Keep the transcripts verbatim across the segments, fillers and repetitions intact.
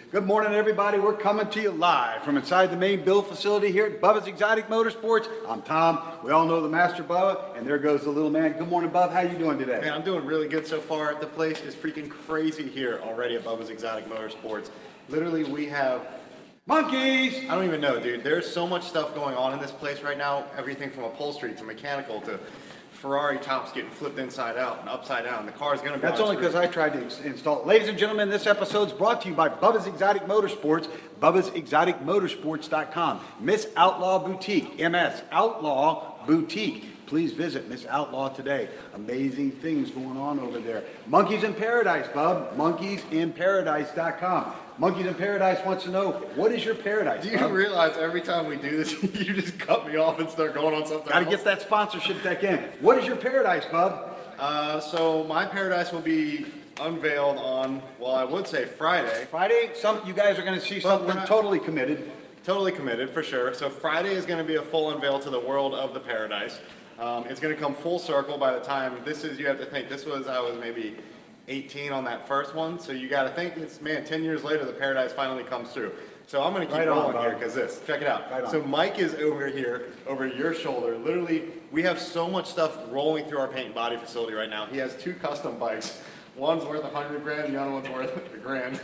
Good morning, everybody. We're coming to you live from inside the main build facility here at Bubba's Exotic Motorsports. I'm Tom. We all know the Master Bubba, and there goes the little man. Good morning, Bub. How you doing today? Man, I'm doing really good so far. The place is freaking crazy here already at Bubba's Exotic Motorsports. Literally, we have monkeys. I don't even know, dude. There's so much stuff going on in this place right now. Everything from upholstery to mechanical to Ferrari tops getting flipped inside out and upside down. The car's going to be That's only because I tried to install it. Ladies and gentlemen, this episode's brought to you by Bubba's Exotic Motorsports, Bubba's Exotic Motorsports dot com. Miss Outlaw Boutique, M S Outlaw Boutique. Please visit Miss Outlaw today. Amazing things going on over there. Monkeys in Paradise, Bub. monkeys in paradise dot com. Monkeys in Paradise wants to know, what is your paradise, Do you Bub? realize every time we do this, you just cut me off and start going on something Got to else? get that sponsorship deck in. What is your paradise, Bub? Uh, so my paradise will be unveiled on, well, I would say Friday. Friday, some you guys are going to see But something we're not- totally committed. Totally committed, for sure. So Friday is going to be a full unveil to the world of the paradise. Um, it's going to come full circle by the time this is, you have to think, this was, I was maybe eighteen on that first one. So you got to think, it's, man, ten years later, the paradise finally comes through. So I'm going to keep Right on, rolling Bob. here because this, check it out. Right on. So Mike is over here, over your shoulder. Literally, we have so much stuff rolling through our paint and body facility right now. He has two custom bikes. One's worth a hundred grand, the other one's worth a grand.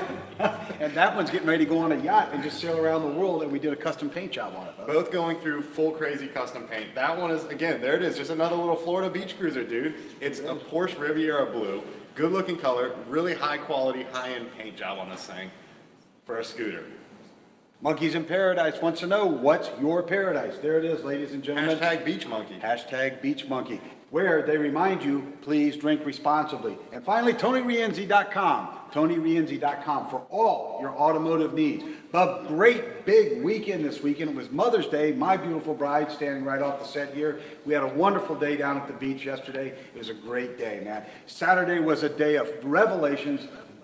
And that one's getting ready to go on a yacht and just sail around the world, and we did a custom paint job on it. Bub. Both going through full crazy custom paint. That one is, again, there it is, just another little Florida beach cruiser, dude. It's a Porsche Riviera blue, good looking color, really high quality, high end paint job on this thing for a scooter. Monkeys in Paradise wants to know, what's your paradise? There it is, ladies and gentlemen. Hashtag beach monkey. Hashtag Beach Monkey, where they remind you, please drink responsibly. And finally, Tony Rienzi dot com. Tony Rienzi dot com for all your automotive needs. Bub, great big weekend this weekend. It was Mother's Day. My beautiful bride standing right off the set here. We had a wonderful day down at the beach yesterday. It was a great day, man. Saturday was a day of revelations.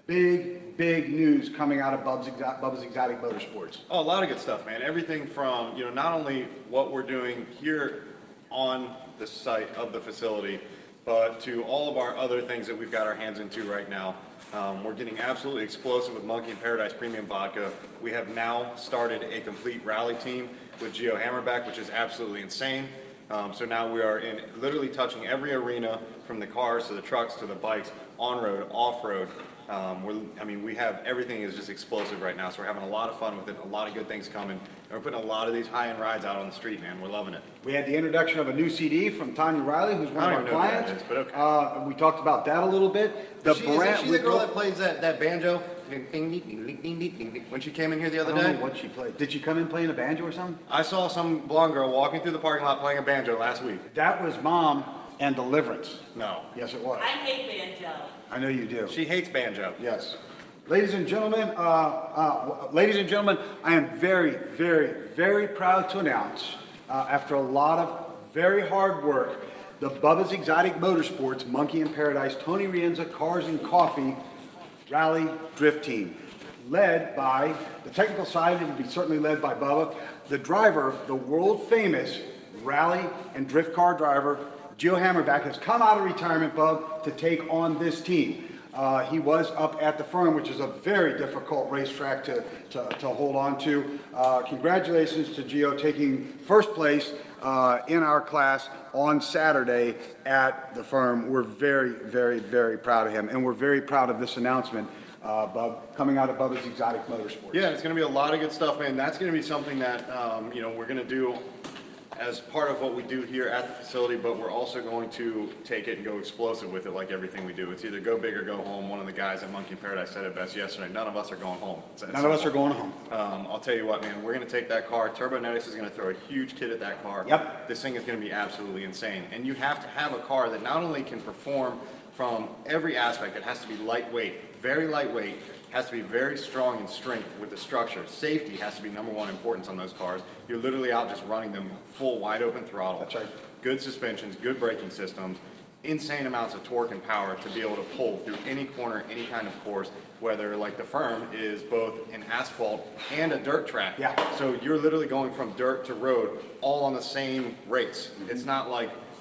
Big, big news coming out of Bub's, Exo- Bubba's Exotic Motorsports. Oh, a lot of good stuff, man. Everything from, you know, not only what we're doing here on the site of the facility, but to all of our other things that we've got our hands into right now. Um, we're getting absolutely explosive with Monkey in Paradise Premium Vodka. We have now started a complete rally team with Geo Hammerback, which is absolutely insane. Um, so now we are in literally touching every arena, from the cars to the trucks to the bikes, on-road, off-road. Um, we're, I mean, we have, everything is just explosive right now, so we're having a lot of fun with it, a lot of good things coming, and we're putting a lot of these high-end rides out on the street, man. We're loving it. We had the introduction of a new C D from Tanya Riley, who's one I of don't our even know who that clients. is, but okay. Uh, we talked about that a little bit. The she, isn't brand, she we the girl go- that plays that, that banjo? Ding, ding, ding, ding, ding, ding, ding, ding. When she came in here the I other don't day? know what she played. Did she come in playing a banjo or something? I saw some blonde girl walking through the parking lot playing a banjo last week. That was Mom and Deliverance. No. Yes, it was. I hate banjo. I know you do. She hates banjo. Yes. Ladies and gentlemen, uh, uh, ladies and gentlemen, I am very, very, very proud to announce, uh, after a lot of very hard work, the Bubba's Exotic Motorsports Monkey in Paradise Tony Rienza Cars and Coffee Rally Drift Team, led by the technical side. It will be certainly led by Bubba. The driver, the world famous rally and drift car driver, Geo Hammerback, has come out of retirement, Bub, to take on this team. Uh, he was up at the firm, which is a very difficult racetrack to, to, to hold on to. Uh, congratulations to Gio taking first place uh, in our class on Saturday at the firm. We're very, very, very proud of him, and we're very proud of this announcement, uh, Bub, coming out of Bubba's Exotic Motorsports. Yeah, it's going to be a lot of good stuff, man. That's going to be something that, um, you know, we're going to do as part of what we do here at the facility, but we're also going to take it and go explosive with it like everything we do. It's either go big or go home. One of the guys at Monkey in Paradise said it best yesterday. None of us are going home. It's- None of us are going home. Um, I'll tell you what, man, we're going to take that car. Turbonetics is going to throw a huge kit at that car. Yep. This thing is going to be absolutely insane. And you have to have a car that not only can perform from every aspect, it has to be lightweight, very lightweight, has to be very strong in strength with the structure. Safety has to be number one importance on those cars. You're literally out just running them full wide open throttle. That's right. Good suspensions, good braking systems, insane amounts of torque and power to be able to pull through any corner, any kind of course, whether like the firm is both an asphalt and a dirt track. Yeah. So you're literally going from dirt to road all on the same race. It's not like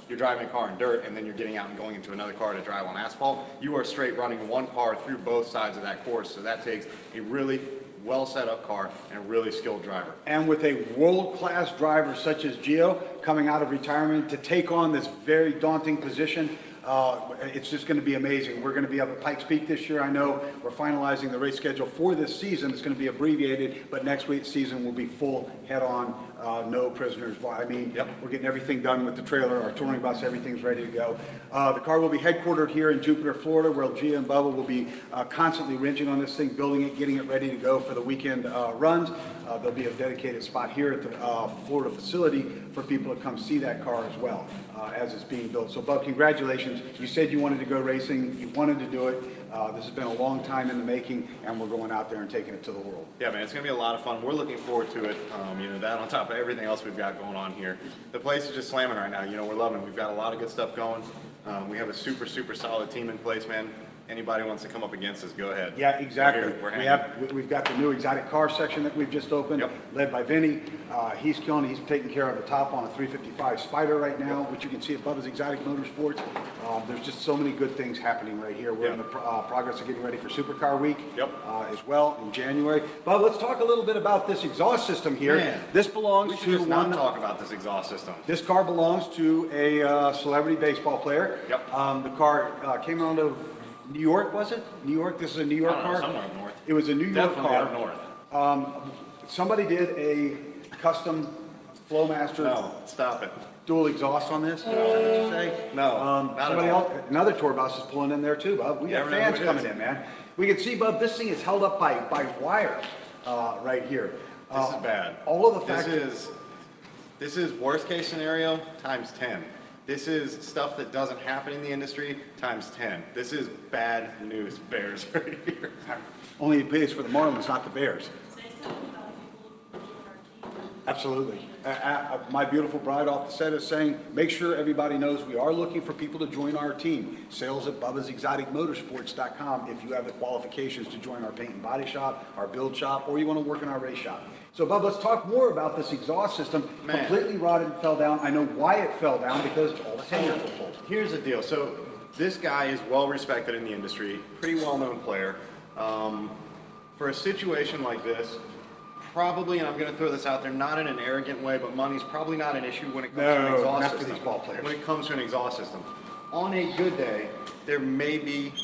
you're driving a car in dirt and then you're getting out and going into another car to drive on asphalt. You are straight running one car through both sides of that course. So that takes a really well set up car and a really skilled driver. And with a world-class driver such as Gio coming out of retirement to take on this very daunting position, uh, it's just going to be amazing. We're going to be up at Pikes Peak this year. I know we're finalizing the race schedule for this season. It's going to be abbreviated, but next week's season will be full head-on, uh, no prisoners. I mean, Yep. we're getting everything done with the trailer, our touring bus, everything's ready to go. Uh, the car will be headquartered here in Jupiter, Florida, where Gia and Bubba will be uh, constantly wrenching on this thing, building it, getting it ready to go for the weekend uh, runs. Uh, there'll be a dedicated spot here at the uh, Florida facility for people to come see that car as well uh, as it's being built. So, Bub, congratulations. You said you wanted to go racing. You wanted to do it. Uh, this has been a long time in the making, and we're going out there and taking it to the world. Yeah, man, it's going to be a lot of fun. We're looking forward to it. Um, you know, that on top of everything else we've got going on here. The place is just slamming right now. You know, we're loving it. We've got a lot of good stuff going. Um, we have a super, super solid team in place, man. Anybody wants to come up against us, go ahead. Yeah, exactly. We're here. We're We hanging. have, we- we've got the new exotic car section that we've just opened, Yep. led by Vinny. Uh, he's killing it. He's taking care of the top on a three fifty-five Spider right now, which you can see at Bubba's Exotic Motorsports. Um, there's just so many good things happening right here. We're in the Yep. pro- uh, progress of getting ready for Supercar Week Yep. uh, as well in January. But let's talk a little bit about this exhaust system here. Man, This belongs We should to just one. not talk about this exhaust system. This car belongs to a uh, celebrity baseball player. Yep. Um, the car uh, came out of New York, was it? New York. This is a New York I don't know, car. somewhere up north. It was a New York Definitely car. up north. Um, somebody did a custom Flowmaster No, stop it. dual exhaust on this. Is that what you say? No, Um, not at somebody all. else, another tour bus is pulling in there too, Bub. We Yeah, got I know fans who it coming is. in, man. We can see, Bub, this thing is held up by by wire uh, right here. This Uh, is bad. All of the This fact. is, this is worst case scenario times ten. This is stuff that doesn't happen in the industry times ten. This is bad news bears right here. Only it pays for the Marlins, not the Bears. Say something about people who join our team. Absolutely. Uh, uh, my beautiful bride off the set is saying, make sure everybody knows we are looking for people to join our team. Sales at Bubba's Exotic Motorsports dot com if you have the qualifications to join our paint and body shop, our build shop, or you want to work in our race shop. So, Bub, let's talk more about this exhaust system. Man. Completely rotted and fell down. I know why it fell down because all the hangers were pulled. Here's the deal. So this guy is well respected in the industry, pretty well known player. Um, for a situation like this, probably, and I'm going to throw this out there, not in an arrogant way, but money's probably not an issue when it comes to an No, exhaust not for system. these ball players. When it comes to an exhaust system, on a good day, there may be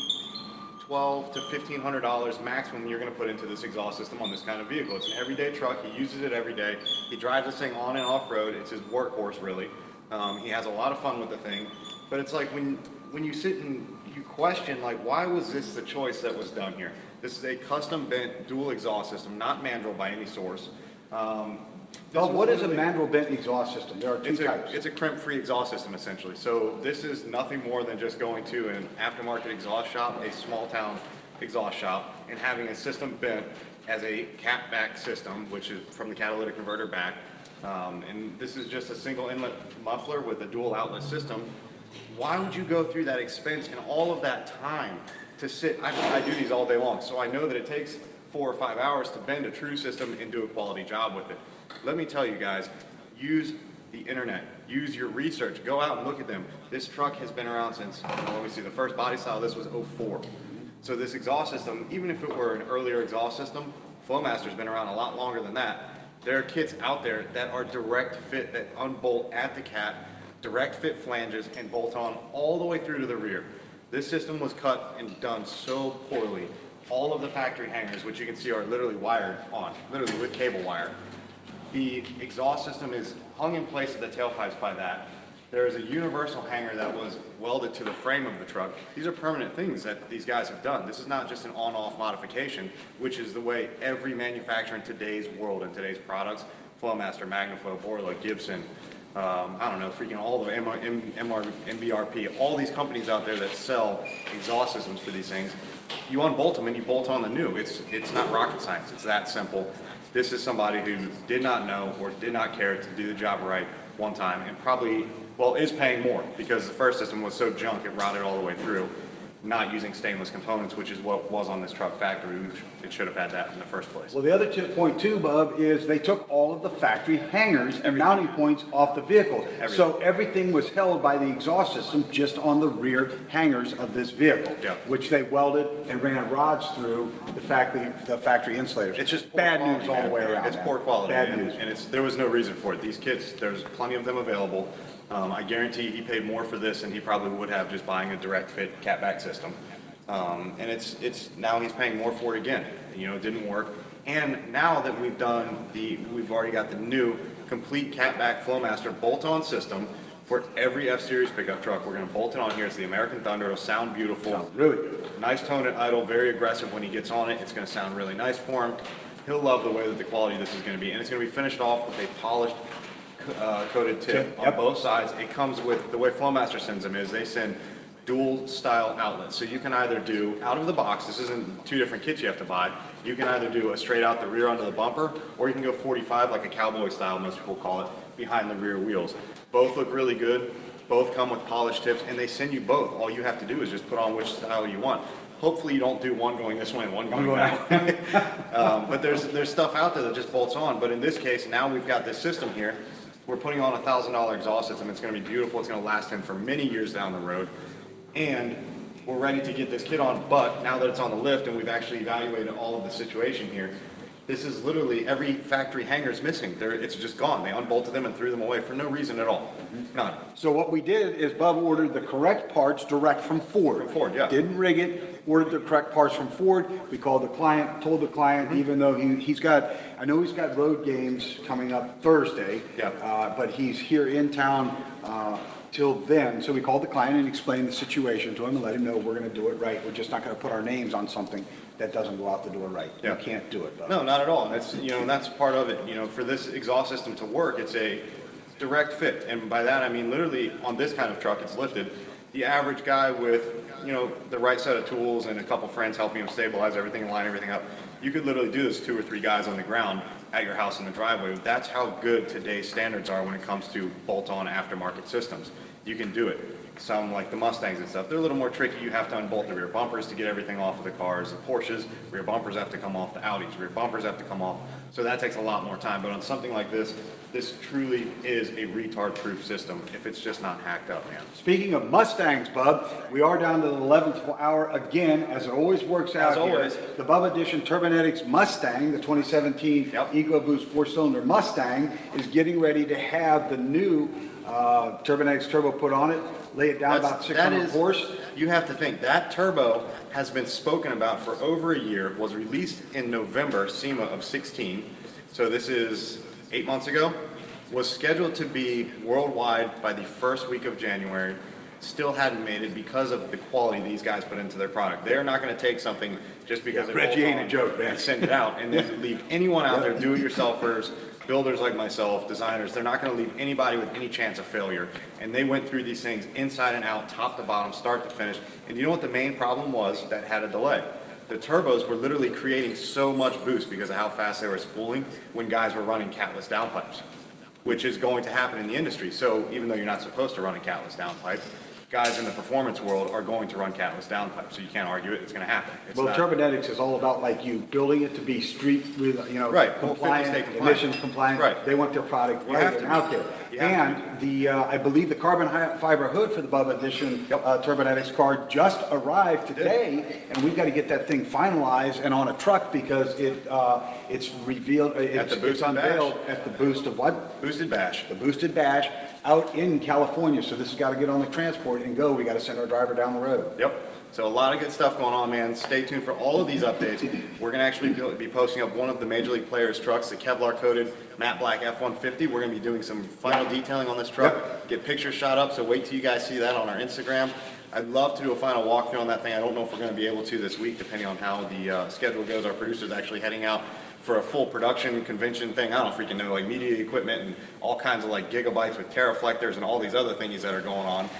twelve to fifteen hundred dollars maximum you're going to put into this exhaust system on this kind of vehicle. It's an everyday truck. He uses it every day. He drives this thing on and off road. It's his workhorse, really. Um, he has a lot of fun with the thing. But it's like when when you sit and you question, like, why was this the choice that was done here? This is a custom bent dual exhaust system, not mandrel by any source. Um, this Bub, was what is a literally- mandrel bent exhaust system? There are two it's a, types. it's a crimp-free exhaust system, essentially. So this is nothing more than just going to an aftermarket exhaust shop, a small-town exhaust shop, and having a system bent as a cap-back system, which is from the catalytic converter back. Um, and this is just a single inlet muffler with a dual outlet system. Why would you go through that expense and all of that time to sit? I, I do these all day long, so I know that it takes four or five hours to bend a true system and do a quality job with it. Let me tell you guys, use the internet, use your research, go out and look at them. This truck has been around since, well, let me see, the first body style of this was oh four. So this exhaust system, even if it were an earlier exhaust system, Flowmaster's been around a lot longer than that. There are kits out there that are direct fit, that unbolt at the cat, direct fit flanges and bolt on all the way through to the rear. This system was cut and done so poorly. All of the factory hangers, which you can see are literally wired on, literally with cable wire. The exhaust system is hung in place at the tailpipes by that. There is a universal hanger that was welded to the frame of the truck. These are permanent things that these guys have done. This is not just an on-off modification, which is the way every manufacturer in today's world and today's products, Flowmaster, Magnaflow, Borla, Gibson, um, I don't know, freaking all the M R, M, MR, M B R P, all these companies out there that sell exhaust systems for these things, you unbolt them and you bolt on the new. It's, it's not rocket science. It's that simple. This is somebody who did not know or did not care to do the job right one time and probably, well, is paying more because the first system was so junk it rotted all the way through. not using stainless components, which is what was on this truck factory. It should have had that in the first place. Well, the other tip point too, Bub, is they took all of the factory hangers and mounting points off the vehicle. So everything was held by the exhaust system just on the rear hangers of this vehicle, Yeah. which they welded and ran rods through the factory, the factory insulators. It's just poor bad quality, news all the man. way around. It's man. poor quality, Bad and, news. and it's, there was no reason for it. These kids, there's plenty of them available. Um, I guarantee he paid more for this than he probably would have just buying a direct fit catback system. Um, and it's, it's, now he's paying more for it again. You know, it didn't work. And now that we've done the, we've already got the new complete catback Flowmaster bolt-on system for every F-Series pickup truck. We're gonna bolt it on here. It's the American Thunder. It'll sound beautiful. Sounds really good. Nice tone at idle, very aggressive when he gets on it. It's gonna sound really nice for him. He'll love the way that the quality of this is gonna be. And it's gonna be finished off with a polished, uh, coated tip Tip, on yep. both sides. It comes with, the way Flowmaster sends them is they send dual style outlets. So you can either do, out of the box, this isn't two different kits you have to buy. You can either do a straight out the rear onto the bumper, or you can go forty-five like a cowboy style, most people call it, behind the rear wheels. Both look really good. Both come with polished tips, and they send you both. All you have to do is just put on which style you want. Hopefully you don't do one going this way and one going that way. um, but there's, there's stuff out there that just bolts on. But in this case, now we've got this system here. We're putting on a thousand dollar exhaust system. It's gonna be beautiful. It's gonna last him for many years down the road. And we're ready to get this kit on, but now that it's on the lift and we've actually evaluated all of the situation here, this is literally every factory hanger is missing. They're, it's just gone. They unbolted them and threw them away for no reason at all. None. So what we did is Bub ordered the correct parts direct from Ford. From Ford, yeah. Didn't rig it, ordered the correct parts from Ford. We called the client, told the client, Mm-hmm. even though he, he's got, I know he's got road games coming up Thursday. Yeah. Uh, but he's here in town, uh, till then. So we called the client and explained the situation to him and let him know we're gonna do it right. We're just not gonna put our names on something that doesn't go out the door right. Yeah. You can't do it, Bub. No, not at all. And that's, you know, and that's part of it. You know, for this exhaust system to work, it's a direct fit. And by that, I mean literally on this kind of truck, it's lifted. The average guy with, you know, the right set of tools and a couple friends helping him stabilize everything and line everything up, you could literally do this two or three guys on the ground at your house in the driveway. That's how good today's standards are when it comes to bolt-on aftermarket systems. You can do it. Some like the Mustangs and stuff, they're a little more tricky. You have to unbolt the rear bumpers to get everything off of the cars. The Porsches, rear bumpers have to come off. The Audis, rear bumpers have to come off. So that takes a lot more time. But on something like this, this truly is a retard-proof system if it's just not hacked up, man. Speaking of Mustangs, Bub, we are down to the eleventh hour again, as it always works out As here. always. The Bub Edition Turbonetics Mustang, the twenty seventeen Yep. EcoBoost four-cylinder Mustang, is getting ready to have the new uh, Turbonetics turbo put on it. Lay it down That's- about six that hundred is- horse. You have to think, that turbo has been spoken about for over a year, was released in November, SEMA of sixteen. So this is eight months ago. Was scheduled to be worldwide by the first week of January. Still hadn't made it because of the quality these guys put into their product. They're not gonna take something just because Yeah, it Reggie bolts ain't a on joke, man. and send it out and then leave anyone out there, do-it-yourselfers, builders like myself, designers, they're not gonna leave anybody with any chance of failure. And they went through these things inside and out, top to bottom, start to finish. And you know what the main problem was that had a delay? The turbos were literally creating so much boost because of how fast they were spooling when guys were running catless downpipes, which is going to happen in the industry. So even though you're not supposed to run a catless downpipe, guys in the performance world are going to run catless downpipes. So you can't argue it, it's gonna happen. It's Well, not- Turbonetics is all about like you building it to be street, with, you know, Right, full fitness compliant, state compliant. emissions compliant. Right. They want their product You right have and to. out there. You have to. And the, uh, I believe the carbon hi- fiber hood for the Bubba Edition Yep. uh, Turbonetics car just arrived today, and we've got to get that thing finalized and on a truck because it, uh, it's revealed, uh, it's the it's Boosted Bash. unveiled at the Boost of what? Boosted bash. The Boosted Bash out in California. So this has got to get on the transport and go. We got to send our driver down the road. Yep. So a lot of good stuff going on, man. Stay tuned for all of these updates. We're going to actually be posting up one of the Major League Players trucks, the Kevlar-coated Matte Black F one fifty. We're going to be doing some final detailing on this truck, get pictures shot up, so wait till you guys see that on our Instagram. I'd love to do a final walkthrough on that thing. I don't know if we're going to be able to this week, depending on how the uh, schedule goes. Our producer's actually heading out for a full production convention thing. I don't freaking know, like media equipment and all kinds of like gigabytes with teraflectors and all these other things that are going on.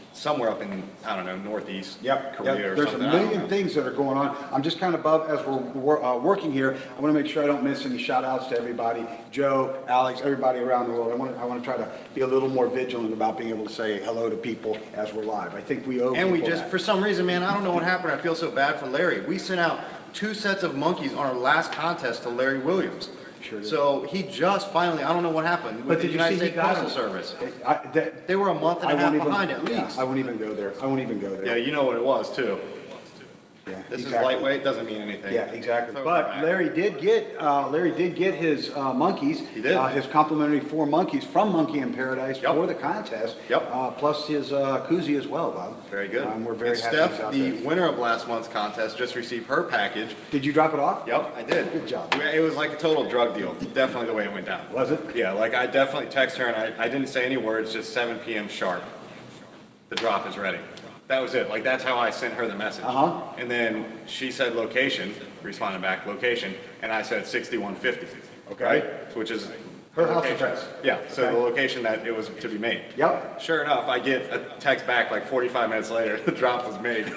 somewhere up in, I don't know, northeast Yep, Korea yep. or There's a something. I don't million know. things that are going on. I'm just kind of above, as we're, we're uh, working here, I want to make sure I don't miss any shout outs to everybody, Joe, Alex, everybody around the world. I want to, I want to try to be a little more vigilant about being able to say hello to people as we're live. I think we owe And we people just, that. for some reason, man, I don't know what happened. I feel so bad for Larry. We sent out two sets of monkeys on our last contest to Larry Williams. Sure did. So he just finally, I don't know what happened But with the did you United see he States got Postal it? Service. I, that, They were a month and I a half won't even, behind at yeah, least. I won't even go there. I won't even go there. Yeah, you know what it was too. Yeah, This is exactly. lightweight, doesn't mean anything. Yeah, exactly. Throw it But back. Larry did get, uh, Larry did get his, uh, monkeys. He did. Uh, his complimentary four monkeys from Monkey in Paradise Yep. for the contest. Yep. Uh, plus his, uh, koozie as well, Bob. Very good. Um, we're very and happy he's Steph, out the there. winner of last month's contest, just received her package. Did you drop it off? Yep, I did. Good job. It was like a total drug deal. Definitely the way it went down. Was it? Yeah, like I definitely text her and I, I didn't say any words, just seven p m sharp. The drop is ready. That was it. Like that's how I sent her the message. Uh-huh. And then she said location, responded back location, and I said sixty-one fifty. Okay. Right? Which is Her the house location. address. Yeah, so Okay. the location that it was to be made. Yep. Sure enough, I get a text back like forty-five minutes later, the drop was made.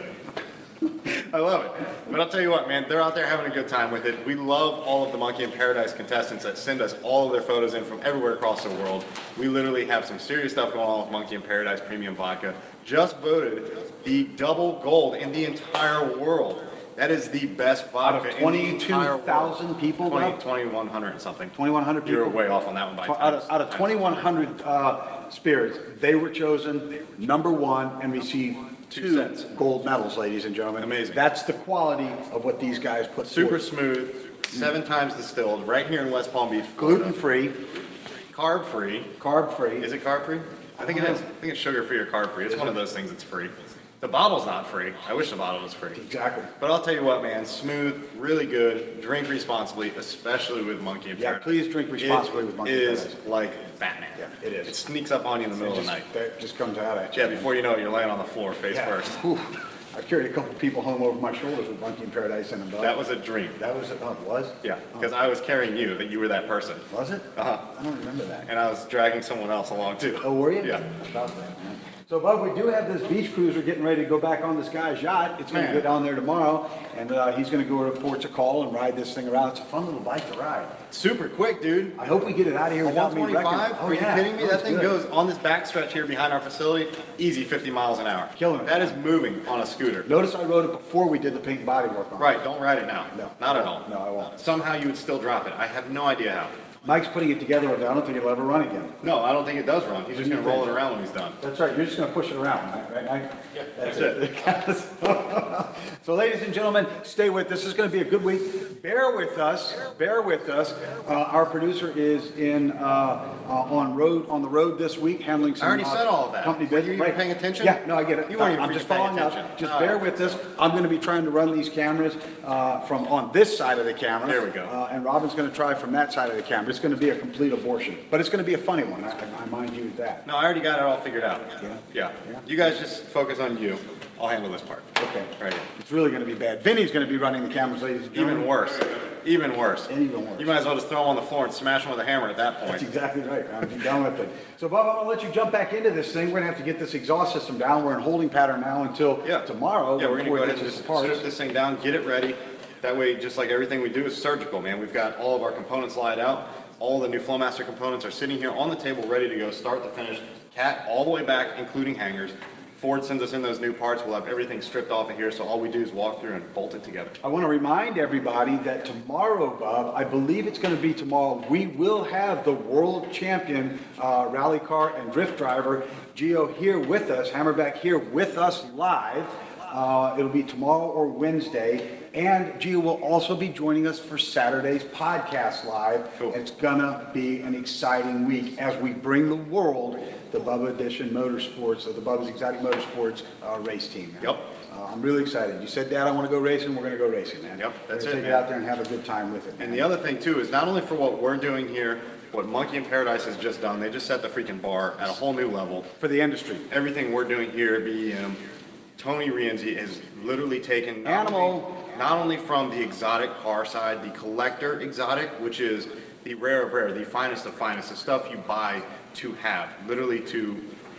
I love it. But I'll tell you what, man, they're out there having a good time with it. We love all of the Monkey in Paradise contestants that send us all of their photos in from everywhere across the world. We literally have some serious stuff going on with Monkey in Paradise Premium Vodka. Just voted the double gold in the entire world. That is the best Out vodka of in the entire world. twenty-two thousand people, twenty, Bob? twenty-one hundred and something. twenty-one hundred people? You're way off on that one by Tw- Out of, times. out of twenty-one hundred uh, spirits, they were chosen number one and received Two two cents. gold medals, ladies and gentlemen. Amazing. That's the quality of what these guys put Super forth. smooth, seven times distilled, right here in West Palm Beach, Florida. Gluten-free, Carb-free. carb-free. Is it carb-free? I think it is. I think it's sugar-free or carb-free. It's one of those things that's free. The bottle's not free. I wish the bottle was free. Exactly. But I'll tell you what, man, smooth, really good. Drink responsibly, especially with Monkey in Yeah, Paradise. please drink responsibly It with Monkey in is Paradise. like Batman. Yeah, it is. It sneaks up on you in the middle of Just- the night. That just comes out at you. Yeah, before you know it, you're laying on the floor face Yeah. first. Whew. I carried a couple people home over my shoulders with Monkey in Paradise and a That was a dream. That was, oh, it was? Yeah, because I was carrying you, that you were that person. Was it? Uh-huh. I don't remember that. And I was dragging someone else along too. Oh, were you? Yeah. About that, man. So, Bub, we do have this beach cruiser getting ready to go back on this guy's yacht. It's going to Man. go down there tomorrow, and uh, he's going to go to Ports of Call and ride this thing around. It's a fun little bike to ride. Super quick, dude. I hope we get it out of here A without one me wrecking it. twenty-five? Oh, Are you yeah. kidding me? Oh, That it's thing good. goes on this back stretch here behind our facility, easy fifty miles an hour. Killing it. That is moving on a scooter. Notice I rode it before we did the paint and body work on it. Right, don't ride it now. No. Not at all. No, I won't. Somehow you would still drop it. I have no idea how. Mike's putting it together with it. I don't think it'll ever run again. No, I don't think it does run. He's just do gonna you roll it think? around when he's done. That's right. You're just going to push it around, right, right, Mike? Yeah, That's that's it. So, ladies and gentlemen, stay with us. This is going to be a good week. Bear with us. Bear with us. Uh, our producer is in uh, uh, on road on the road this week, handling some. I already uh, said all of that. Company Were you business. even Right. paying attention? Yeah. No, I get it. You weren't even I'm just freaking paying following up. attention. Just All bear right. with us. I'm going to be trying to run these cameras uh, from on this side of the camera. There we go. Uh, and Robin's going to try from that side of the camera. It's going to be a complete abortion, but it's going to be a funny one. I, I mind you that. No, I already got it all figured out. Yeah? Yeah. Yeah. You guys just focus on you. I'll handle this part. Okay. Right here. It's really going to be bad. Vinny's going to be running the cameras, ladies and gentlemen. Even worse. Even worse. Even worse. You might as well just throw them on the floor and smash them with a hammer at that That's point. exactly right. I'm done with it. So, Bob, I'm going to let you jump back into this thing. We're going to have to get this exhaust system down. We're in holding pattern now until Yeah. tomorrow. Yeah, we're gonna before go it ahead and gets just its parts. strip this thing down, get it ready. That way, just like everything we do is surgical, man. We've got all of our components laid out. All the new Flowmaster components are sitting here on the table, ready to go, start to finish. Cat all the way back, including hangers. Ford sends us in those new parts. We'll have everything stripped off of here, so all we do is walk through and bolt it together. I want to remind everybody that tomorrow, Bob, I believe it's going to be tomorrow, we will have the world champion uh, rally car and drift driver, Gio, here with us, Hammerback here with us live. Uh, it'll be tomorrow or Wednesday. And Gio will also be joining us for Saturday's podcast live. Cool. It's gonna be an exciting week as we bring the world the Bubba Edition Motorsports, or the Bubba's Exotic Motorsports uh, race team. man. Yep. Uh, I'm really excited. You said, Dad, I want to go racing. We're going to go racing, man. Yep, that's We're it, gonna take it man. out there and have a good time with it. And man. the other thing too is not only for what we're doing here, what Monkey in Paradise has just done, they just set the freaking bar at a whole new level. For the industry. Everything we're doing here at B E M, Tony Rienzi has literally taken not Animal. only, not only from the exotic car side, the collector exotic, which is the rare of rare, the finest of finest, the stuff you buy to have, literally to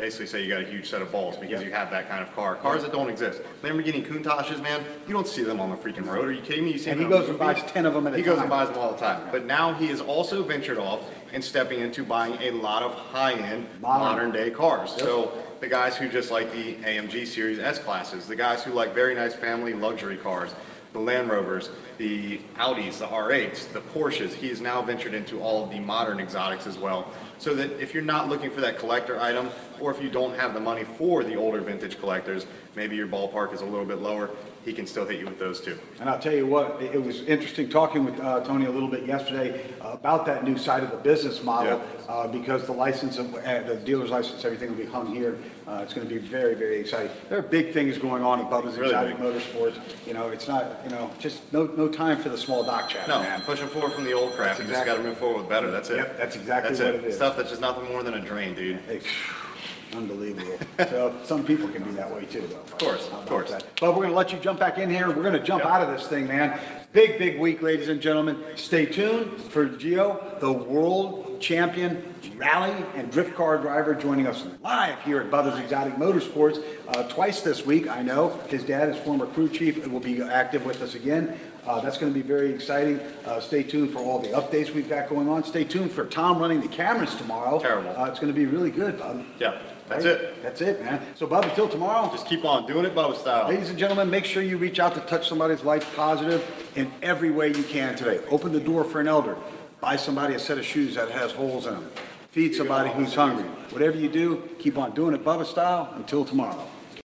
basically say you got a huge set of balls because you have that kind of car. Cars that don't exist. Lamborghini Countachs, man, you don't see them on the freaking road. Are you kidding me? You see And them he on goes and movies? buys ten of them at a He goes time. and buys them all the time. But now he has also ventured off and stepping into buying a lot of high-end, Modern. modern-day cars. So the guys who just like the A M G Series S classes, the guys who like very nice family luxury cars, the Land Rovers, the Audis, the R eights, the Porsches. He has now ventured into all of the modern exotics as well. So that if you're not looking for that collector item, or if you don't have the money for the older vintage collectors, maybe your ballpark is a little bit lower, he can still hit you with those too. And I'll tell you what, it it was interesting talking with uh, Tony a little bit yesterday uh, about that new side of the business model, Yeah. uh, because the license, of, uh, the dealer's license, everything will be hung here. Uh, It's going to be very, very exciting. There are big things going on at Bubba's Really Exotic big. Motorsports. You know, it's not, you know, just no, no time for the small dock chat, No, man. pushing forward from the old crap. You just exactly- got to move forward with better. That's it. Yep, that's exactly That's what it is. Stuff that's just nothing more than a drain, dude. Hey, unbelievable. So some people can be that way too, though. Of course, of course. But we're going to let you jump back in here. We're going to jump Yep. out of this thing, man. Big, big week, ladies and gentlemen. Stay tuned for Gio, the world champion rally and drift car driver, joining us live here at Bubba's Exotic Motorsports uh, twice this week. I know his dad is former crew chief and will be active with us again. Uh, that's going to be very exciting. Uh, stay tuned for all the updates we've got going on. Stay tuned for Tom running the cameras tomorrow. Terrible. Uh, it's going to be really good, Bub. Yeah, that's Right? it. That's it, man. So, Bub, until tomorrow, Just keep on doing it Bubba style. ladies and gentlemen, make sure you reach out to touch somebody's life positive in every way you can today. Open the door for an elder. Buy somebody a set of shoes that has holes in them. Feed somebody who's hungry. Whatever you do, keep on doing it Bubba style. Until tomorrow.